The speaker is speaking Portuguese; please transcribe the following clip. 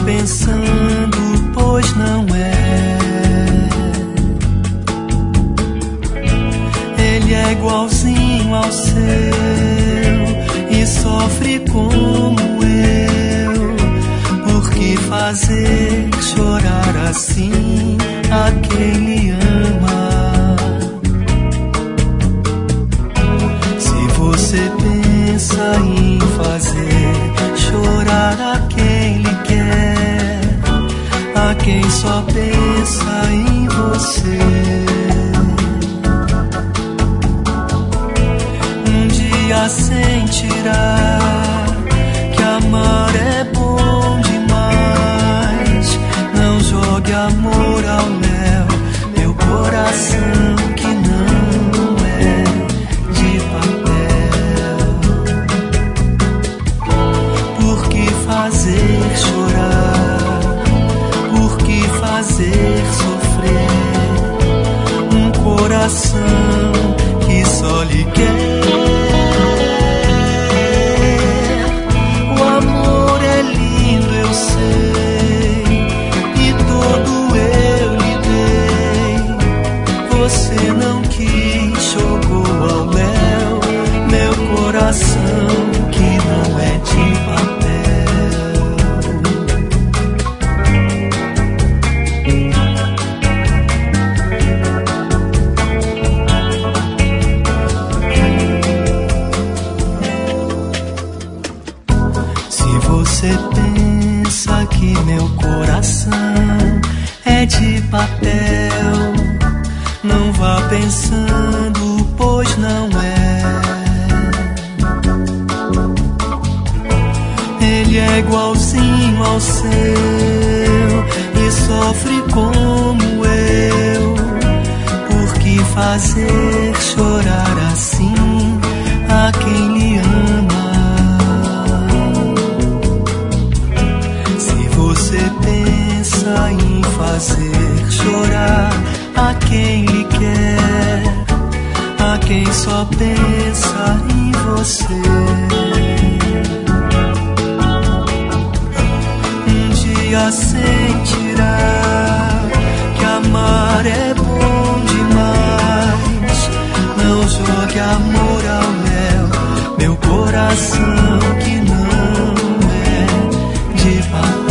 pensando, pois não é. Ele é igualzinho ao seu e sofre como eu. Por que fazer chorar assim a quem lhe ama? Se você pensa em fazer chorar a quem lhe quer, a quem só pensa em você, um dia sentirá que amar é bom demais. Não jogue amor ao léu, meu coração que não é de papel. Por que fazer chorar? Por que fazer sofrer um coração que só lhe quer? O amor é lindo, eu sei, e todo eu lhe dei. Você não quis, jogou ao léu meu coração que não é de papel. Você pensa que meu coração é de papel, não vá pensando, pois não é. Ele é igualzinho ao seu e sofre como eu. Por que fazer chorar assim a quem lhe ama? Você pensa em fazer chorar a quem lhe quer, a quem só pensa em você. Um dia sentirá que amar é bom demais. Não jogue amor ao léu, meu coração que não é de papel.